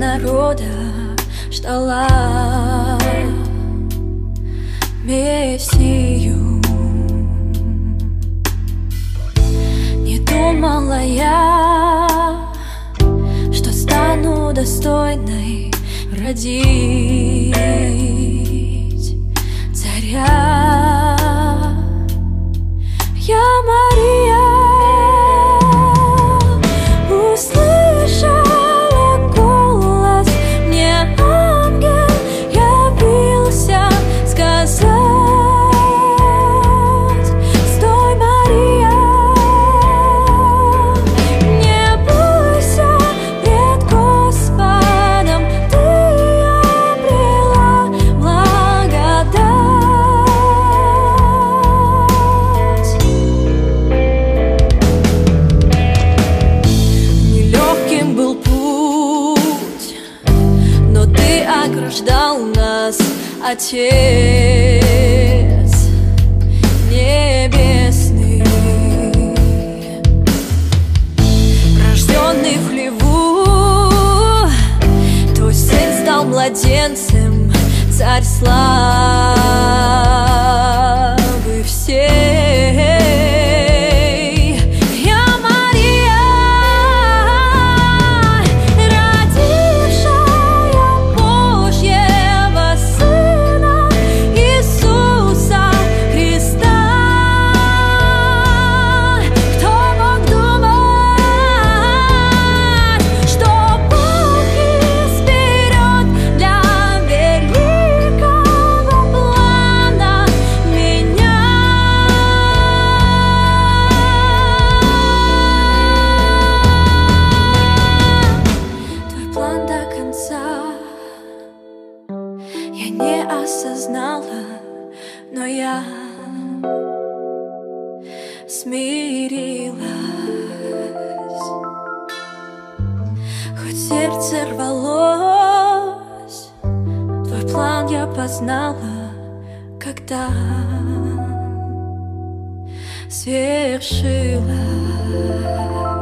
народа ждала Мессию. Не думала я, что стану достойной родить царя. Я Мария услышала голос, мне ангел явился сказать: стой, Мария, не бойся пред Господом, ты обрела благодать. Нелегким был путь, но ты ограждал нас, Отец Небесный. Рожденный в хлеву, твой сын стал младенцем, царь славы всей. Я Мария, родившая Божьего Сына Иисуса Христа. Кто мог думать, что Бог изберет для великого плана меня? Твой план до конца я не осознала, но я смирилась. Хоть сердце рвалось, твой план я познала, когда свершилось.